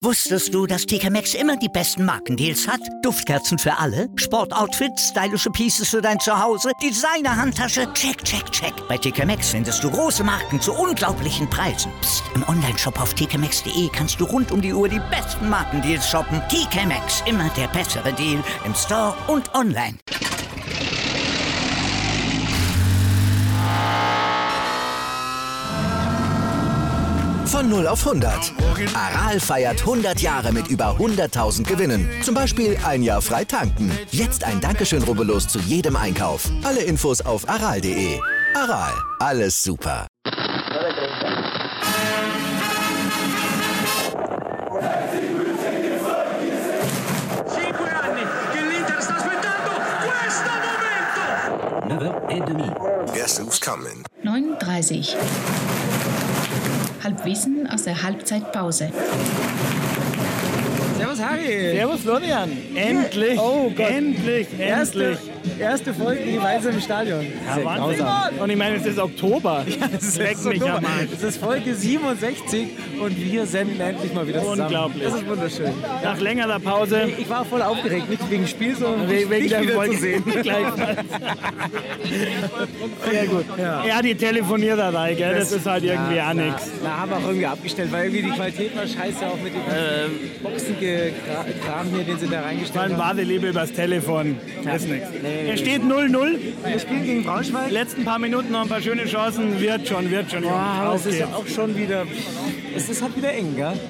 Wusstest du, dass TK Maxx immer die besten Markendeals hat? Duftkerzen für alle, Sportoutfits, stylische Pieces für dein Zuhause, Designer-Handtasche, check, check, check. Bei TK Maxx findest du große Marken zu unglaublichen Preisen. Psst. Im Onlineshop auf tkmaxx.de kannst du rund um die Uhr die besten Markendeals shoppen. TK Maxx, immer der bessere Deal im Store und online. Von 0 auf 100. Aral feiert 100 Jahre mit über 100.000 Gewinnen. Zum Beispiel ein Jahr frei tanken. Jetzt ein Dankeschön, rubbellos zu jedem Einkauf. Alle Infos auf aral.de. Aral, alles super. Guess who's coming? 9:30. Halbwissen aus der Halbzeitpause. Servus Harry. Servus Florian. Endlich. Oh Gott. Endlich. Erste Folge gemeinsam im Stadion. Ja, Wahnsinn. Und ich meine, es ist Oktober. Ja, das Schreckt mich am Arsch. Es ist Folge 67 und wir senden endlich mal wieder zusammen. Unglaublich. Das ist wunderschön. Nach längerer Pause. Ich war voll aufgeregt, nicht wegen Spiel, sondern wegen der wieder Folge zu sehen. Sehr gut. Ja, die Telefoniererei, gell? Das ist halt irgendwie auch nichts. Na, haben wir auch irgendwie abgestellt, weil irgendwie die Qualität war scheiße, auch mit dem Boxenkram hier, den sie da reingestellt haben. Man warte lieber übers Telefon. Das ist nichts. Nee. Es steht 0-0. Wir spielen gegen Braunschweig. Letzten paar Minuten noch ein paar schöne Chancen. Wird schon. Wow, es ist ja auch schon wieder... Es ist halt wieder eng, gell?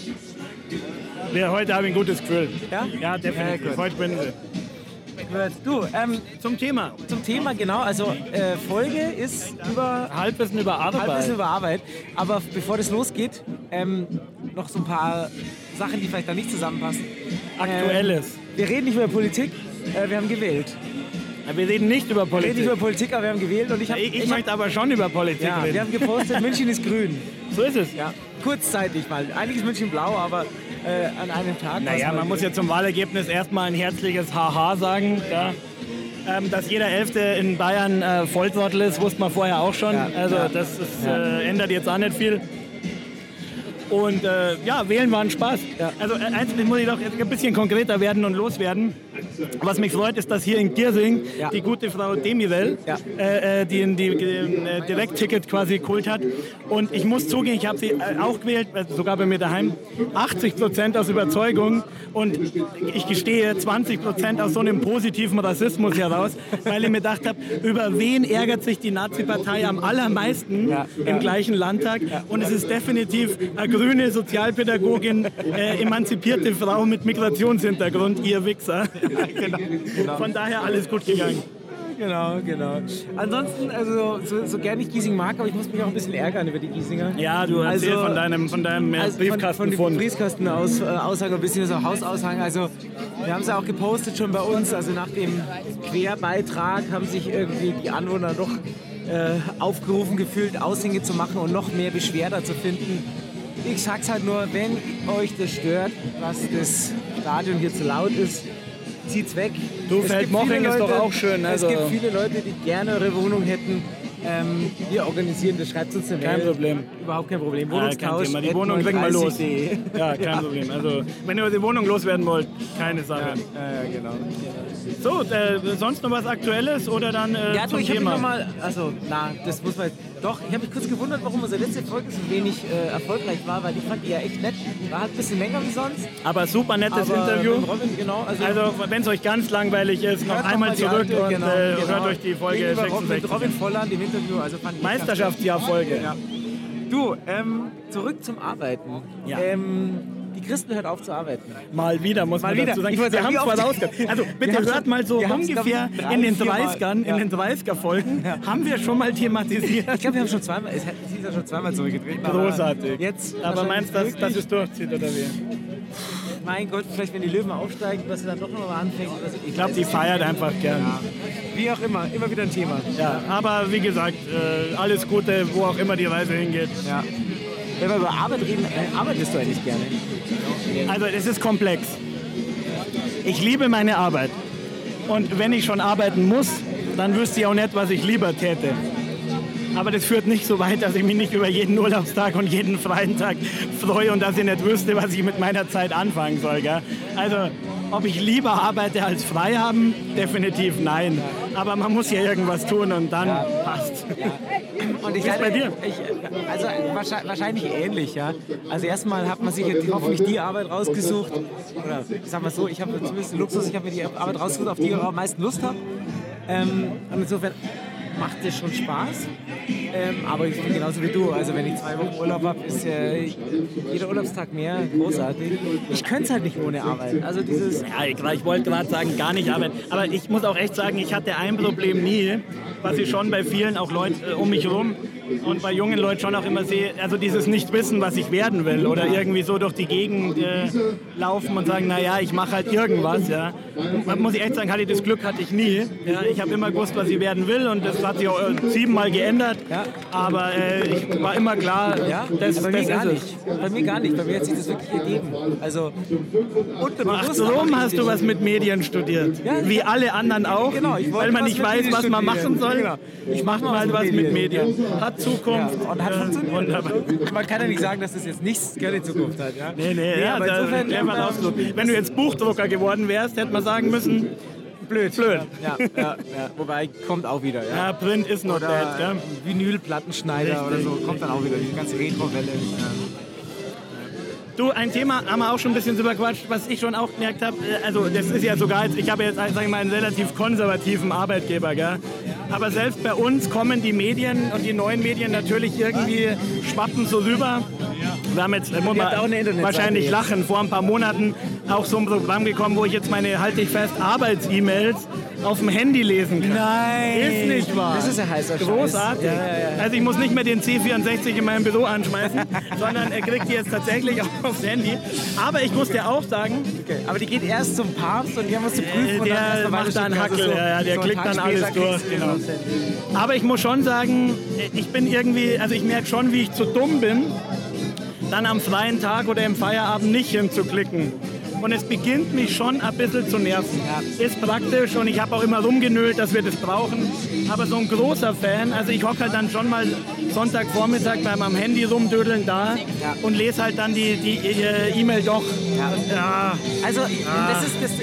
Heute habe ich ein gutes Gefühl. Ja? Ja, definitiv. Ja, Heute bin ich. Du, zum Thema. Zum Thema, genau. Also Folge ist über... Halbwissen über Arbeit. Aber bevor das losgeht, noch so ein paar Sachen, die vielleicht da nicht zusammenpassen. Aktuelles. Wir reden nicht über Politik, wir haben gewählt. Wir reden nicht über Politik. Wir reden nicht über Politik, aber wir haben gewählt. Und ich möchte aber schon über Politik reden. Wir haben gepostet, München ist grün. So ist es. Ja, kurzzeitig mal. Eigentlich ist München blau, aber an einem Tag... Naja, man muss ja zum Wahlergebnis erstmal ein herzliches Haha sagen. Ja. Dass jeder Elfte in Bayern Volltrottel ist, wusste man vorher auch schon. Das ändert jetzt auch nicht viel. Und wählen war ein Spaß. Ja. Also eins muss ich doch ein bisschen konkreter werden und loswerden. Was mich freut, ist, dass hier in Giersing die gute Frau Demirel die ein Direktticket quasi geholt hat. Und ich muss zugeben, ich habe sie auch gewählt, sogar bei mir daheim, 80% aus Überzeugung. Und ich gestehe 20% aus so einem positiven Rassismus heraus, weil ich mir gedacht habe, über wen ärgert sich die Nazi-Partei am allermeisten im gleichen Landtag? Und es ist definitiv eine grüne Sozialpädagogin, emanzipierte Frau mit Migrationshintergrund, ihr Wichser. Genau. Von daher alles gut gegangen. Genau. Ansonsten, also so gerne ich Giesing mag, aber ich muss mich auch ein bisschen ärgern über die Giesinger. Ja, du erzählst von deinem Briefkasten. Von dem Briefkasten-Aushang, ein bisschen so Hausaushang. Also wir haben es ja auch gepostet schon bei uns. Also nach dem Querbeitrag haben sich irgendwie die Anwohner doch aufgerufen gefühlt, Aushänge zu machen und noch mehr Beschwerder zu finden. Ich sag's halt nur, wenn euch das stört, dass das Stadion hier zu laut ist, zieht's weg. Feldmoching ist doch auch schön. Also. Es gibt viele Leute, die gerne eure Wohnung hätten. Wir organisieren das, schreibt uns eine Mail. Kein Problem. Überhaupt kein Problem. Wohnungstausch. Die Wohnung kriegen wir los. Ja, kein Problem. Also, wenn ihr die Wohnung loswerden wollt, keine Sache. Ja, genau. So, sonst noch was Aktuelles oder dann zum Thema? Das muss man... Doch, ich habe mich kurz gewundert, warum unsere letzte Folge so wenig erfolgreich war, weil ich fand die ja echt nett. War halt ein bisschen länger wie sonst. Aber super nettes Interview. Mit Robin, genau. Also wenn es euch ganz langweilig ist, noch einmal zurück und hört euch die Folge 66 mit Robin Volland im Interview. Also fand ich Meisterschaftsjahrfolge. Ja. Du, zurück zum Arbeiten. Ja. Die Christen hört auf zu arbeiten. Mal wieder, muss man dazu sagen. Wir haben zwar rausgehört. Also bitte hört mal so ungefähr in den 30er-Folgen, haben wir schon mal thematisiert. Ich glaube, wir haben schon zweimal, es ist ja schon zweimal zurückgedreht. Großartig. Aber meinst du, dass es durchzieht oder wie? Mein Gott, vielleicht wenn die Löwen aufsteigen, dass sie dann doch noch mal anfängt. Ich glaube, die feiert einfach gern. Ja. Wie auch immer wieder ein Thema. Ja, aber wie gesagt, alles Gute, wo auch immer die Reise hingeht. Ja. Wenn wir über Arbeit reden, arbeitest du eigentlich gerne? Also es ist komplex. Ich liebe meine Arbeit. Und wenn ich schon arbeiten muss, dann wüsste ich auch nicht, was ich lieber täte. Aber das führt nicht so weit, dass ich mich nicht über jeden Urlaubstag und jeden freien Tag freue und dass ich nicht wüsste, was ich mit meiner Zeit anfangen soll. Gell? Also, ob ich lieber arbeite als frei haben? Definitiv nein. Aber man muss ja irgendwas tun und dann passt. Ja. Und ich bei dir? Also wahrscheinlich ähnlich, ja. Also erstmal hat man sich hoffentlich die Arbeit rausgesucht, oder ich sag mal so, ich habe zumindest den Luxus, ich habe mir die Arbeit rausgesucht, auf die ich am meisten Lust habe. Und insofern macht es schon Spaß. Aber ich bin genauso wie du. Also wenn ich 2 Wochen Urlaub habe, ist jeder Urlaubstag mehr großartig. Ich könnte es halt nicht ohne Arbeit. Also dieses... Ja, ich wollte gerade sagen, gar nicht arbeiten. Aber ich muss auch echt sagen, ich hatte ein Problem nie, was ich schon bei vielen auch Leuten um mich herum und bei jungen Leuten schon auch immer sehe, also dieses Nicht-Wissen, was ich werden will oder irgendwie so durch die Gegend laufen und sagen, naja, ich mache halt irgendwas. Ja. Und, muss ich echt sagen, das Glück hatte ich nie. Ja. Ich habe immer gewusst, was ich werden will und das hat sich auch 7-mal geändert. Ja. Aber ich war immer klar, das bei mir ist gar es. nicht. Bei mir gar nicht. Bei mir hat sich das wirklich ergeben. Also, Ach, darum hast du was mit Medien studiert. Ja, wie alle anderen auch. Genau, weil man nicht weiß, was man machen soll. Genau. Ich mache mal was mit Medien. Hat Zukunft. Ja, und hat funktioniert. Wunderbar. Man kann ja nicht sagen, dass das jetzt nichts keine Zukunft hat. Ja? Nee, aber insofern, wenn du jetzt Buchdrucker geworden wärst, hätte man sagen müssen, blöd. Ja. Wobei, kommt auch wieder. Ja, Print is not dead. Ja. Vinylplattenschneider oder so, kommt dann auch wieder. Die ganze Retro-Welle. Du, ein Thema haben wir auch schon ein bisschen drüber gequatscht, was ich schon auch gemerkt habe. Also das ist ja sogar, ich habe jetzt, sag ich mal, einen relativ konservativen Arbeitgeber, gell? Aber selbst bei uns kommen die Medien und die neuen Medien natürlich irgendwie schwappen so rüber. Wir haben jetzt wahrscheinlich lachen, vor ein paar Monaten auch so ein Programm gekommen, wo ich jetzt meine, halte ich fest, Arbeits-E-Mails auf dem Handy lesen kann. Nein! Ist nicht wahr. Das ist ein heißer Scheiß. Großartig. Ja. Also ich muss nicht mehr den C64 in meinem Büro anschmeißen, sondern er kriegt die jetzt tatsächlich auch aufs Handy. Aber ich muss dir auch sagen... Okay. Aber die geht erst zum Papst und die haben was zu prüfen. Der macht da einen Hackel, der so klickt dann alles durch. Genau. Aber ich muss schon sagen, ich bin irgendwie, also ich merke schon, wie ich zu dumm bin, dann am freien Tag oder im Feierabend nicht hinzuklicken. Und es beginnt mich schon ein bisschen zu nerven. Ja. Ist praktisch und ich habe auch immer rumgenölt, dass wir das brauchen. Aber so ein großer Fan, also ich hocke halt dann schon mal Sonntagvormittag beim am Handy rumdödeln da und lese halt dann die E-Mail doch. Ja. Also das ist das.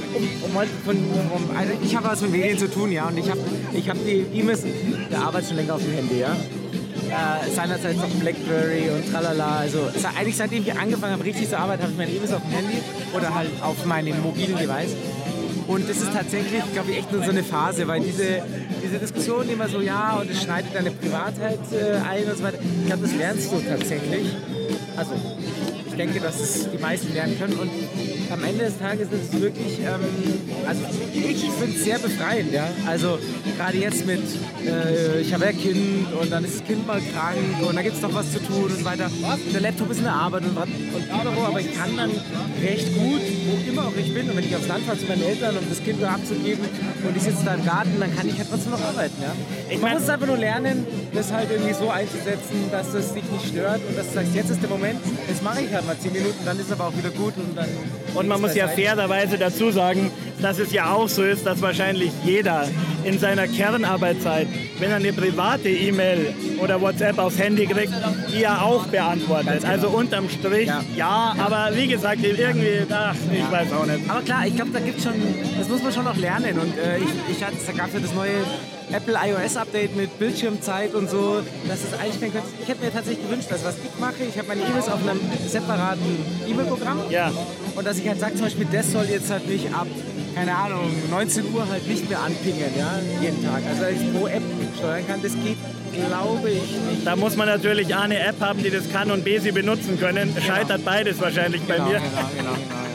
Also ich habe was mit Medien zu tun, ja, und ich habe die E-Mails der Arbeit schon länger auf dem Handy, ja. Seinerzeit noch Blackberry und tralala. Also eigentlich seitdem ich angefangen habe, richtig zu arbeiten, habe ich meine E-Mails auf dem Handy oder halt auf meinem mobilen Device. Und das ist tatsächlich, glaube ich, echt nur so eine Phase, weil diese Diskussion immer so, ja, und es schneidet deine Privatheit ein und so weiter. Ich glaube, das lernst du tatsächlich. Also ich denke, dass es die meisten lernen können. Und am Ende des Tages ist es wirklich, also ich finde es sehr befreiend, ja. Also gerade jetzt mit, ich habe ja ein Kind und dann ist das Kind mal krank und da gibt es noch was zu tun und so weiter. Und der Laptop ist in der Arbeit und aber ich kann dann recht gut, wo immer auch ich bin, und wenn ich aufs Land fahre zu meinen Eltern, um das Kind da abzugeben und ich sitze da im Garten, dann kann ich halt trotzdem noch arbeiten, ja. Man muss einfach nur lernen, das halt irgendwie so einzusetzen, dass es dich nicht stört und dass du sagst, jetzt ist der Moment, jetzt mache ich halt mal 10 Minuten, dann ist es aber auch wieder gut und dann... Und man muss ja fairerweise dazu sagen, dass es ja auch so ist, dass wahrscheinlich jeder in seiner Kernarbeitszeit, wenn er eine private E-Mail oder WhatsApp aufs Handy kriegt, die er auch beantwortet. Genau. Also unterm Strich, ja, aber wie gesagt, irgendwie, ich weiß auch nicht. Aber klar, ich glaube, da gibt's schon, das muss man schon noch lernen. Und da gab es ja das neue Apple iOS-Update mit Bildschirmzeit und so. Das ist eigentlich kein Konzept. Ich hätte mir tatsächlich gewünscht, dass was ich mache, ich habe meine E-Mails auf einem separaten E-Mail-Programm. Ja. Und dass ich halt sage, zum Beispiel, das soll jetzt halt nicht ab, keine Ahnung, 19 Uhr halt nicht mehr anpingen, ja, jeden Tag. Also dass ich pro App steuern kann, das geht, glaube ich, nicht. Da muss man natürlich A, eine App haben, die das kann und B, sie benutzen können. Genau. Scheitert beides wahrscheinlich bei mir. Genau.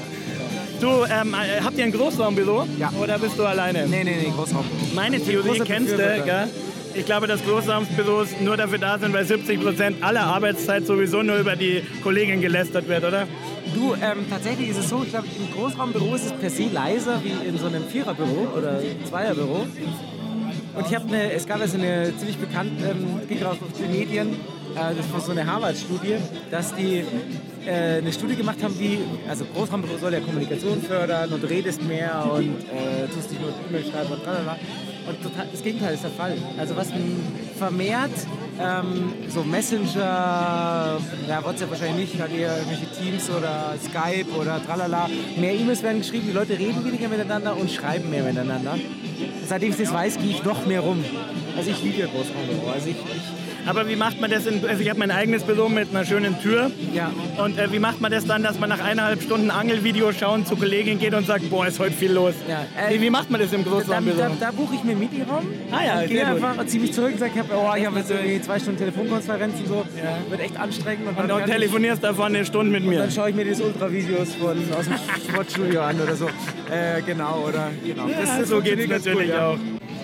Du, habt ihr ein Großraumbüro? Ja. Oder bist du alleine? Nee, Großraumbüro. Meine Theorie kennst du, gell? Ich glaube, dass Großraumbüros nur dafür da sind, weil 70% aller Arbeitszeit sowieso nur über die Kollegin gelästert wird, oder? Du, tatsächlich ist es so, ich glaube, im Großraumbüro ist es per se leiser wie in so einem Viererbüro oder Zweierbüro. Und es gab also eine ziemlich bekannte, ging raus auf die Medien, das war so eine Harvard-Studie, dass die eine Studie gemacht haben, also Großraum soll ja Kommunikation fördern und redest mehr und tust nicht nur E-Mail schreiben und tralala. Und total, das Gegenteil ist der Fall. Also was vermehrt so Messenger, WhatsApp wahrscheinlich nicht, halt eher irgendwelche Teams oder Skype oder tralala. Mehr E-Mails werden geschrieben, die Leute reden weniger miteinander und schreiben mehr miteinander. Seitdem ich das weiß, gehe ich noch mehr rum. Also ich liebe ja Großraumbüro. Aber wie macht man das? Also ich habe mein eigenes Büro mit einer schönen Tür. Ja. Und wie macht man das dann, dass man nach 1,5 Stunden Angelvideo schauen zur Kollegin geht und sagt, boah, ist heute viel los? Ja. Wie macht man das im Großraumbüro? Da buche ich mir einen Meetingraum. Ja, ich gehe einfach und ziehe mich zurück und sage, ich habe jetzt irgendwie 2 Stunden Telefonkonferenz und so. Ja. Wird echt anstrengend. Und dann telefonierst davon eine Stunde mit mir. Und dann schaue ich mir die Ultravideos aus dem Sportstudio an oder so. Genau. Das so geht es natürlich auch.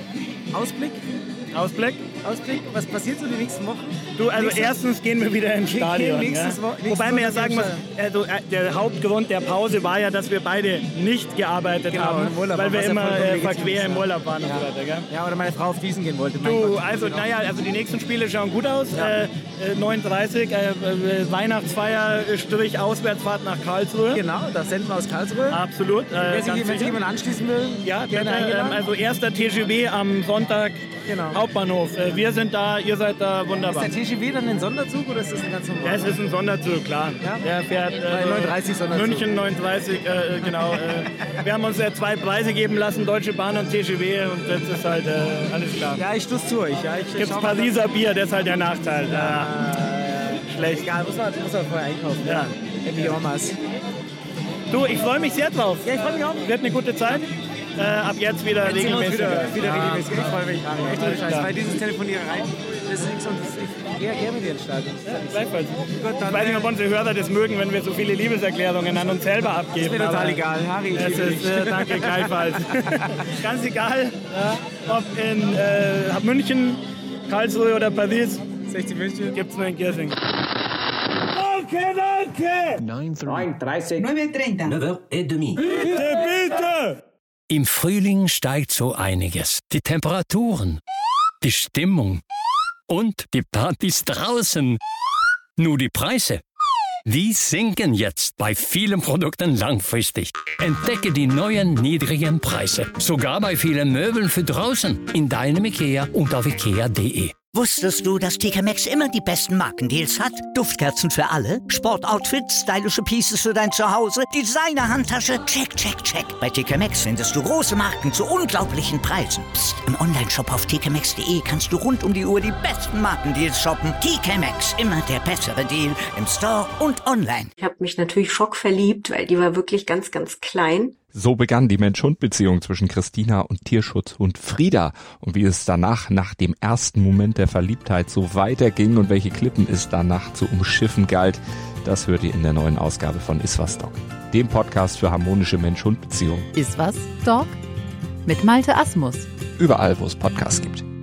Ausblick? Was passiert so die nächsten Wochen? Du, also erstens gehen wir wieder ins Stadion. Wobei man ja sagen muss, also der Hauptgrund der Pause war ja, dass wir beide nicht gearbeitet haben, weil wir immer verquer im Urlaub waren und so weiter. Gell? Ja, oder meine Frau auf Wiesn gehen wollte. Also die nächsten Spiele schauen gut aus. 9:30 Weihnachtsfeier, Auswärtsfahrt nach Karlsruhe. Genau, das senden wir aus Karlsruhe. Absolut. Wenn sich jemand anschließen will, ja, gerne eingeladen. Also erster TGW am Sonntag, Hauptbahnhof. Wir sind da, ihr seid da, wunderbar. Ist der TGW dann ein Sonderzug oder ist das ein ganz normaler? Ja, es ist ein Sonderzug, klar. Ja? Der fährt 39 Sonderzug. München 39, genau. Wir haben uns 2 Preise geben lassen, Deutsche Bahn und TGW, und das ist halt alles klar. Ja, ich stoß zu euch. Gibt's Pariser Bier, das ist halt der Nachteil. Schlecht. Egal, muss man vorher einkaufen. Ja. Wie Omas. Du, ich freue mich sehr drauf. Ja, ich freue mich auch. Wird eine gute Zeit. Ab jetzt wieder regelmäßig. Wieder regelmäßig. Ich freue mich. Echt ohne Scheiß. Weil dieses Telefoniererei, das ist nichts und ich gehe gerne mit dir ins Stadion. Ja, gleichfalls. Ich weiß nicht, ob unsere Hörer das mögen, wenn wir so viele Liebeserklärungen an uns selber abgeben. Ist mir total egal. Harry, ich liebe dich. Danke, gleichfalls. Ganz egal, ob in München, Karlsruhe oder Paris. 60 München. Gibt's nur in Giersing. Danke! 9:30. 9:30. 9h30. Bitte! Im Frühling steigt so einiges. Die Temperaturen, die Stimmung und die Partys draußen. Nur die Preise, die sinken jetzt bei vielen Produkten langfristig. Entdecke die neuen niedrigen Preise. Sogar bei vielen Möbeln für draußen. In deinem IKEA und auf ikea.de. Wusstest du, dass TK Maxx immer die besten Markendeals hat? Duftkerzen für alle, Sportoutfits, stylische Pieces für dein Zuhause, Designer-Handtasche, check. Bei TK Maxx findest du große Marken zu unglaublichen Preisen. Psst. Im Onlineshop auf tkmaxx.de kannst du rund um die Uhr die besten Markendeals shoppen. TK Maxx, immer der bessere Deal im Store und online. Ich habe mich natürlich schockverliebt, weil die war wirklich ganz, ganz klein. So begann die Mensch-Hund-Beziehung zwischen Christina und Tierschutzhund Frieda. Und wie es danach, nach dem ersten Moment der Verliebtheit, so weiterging und welche Klippen es danach zu umschiffen galt, das hört ihr in der neuen Ausgabe von Iswas Dog, dem Podcast für harmonische Mensch-Hund-Beziehungen. Iswas Dog? Mit Malte Asmus. Überall, wo es Podcasts gibt.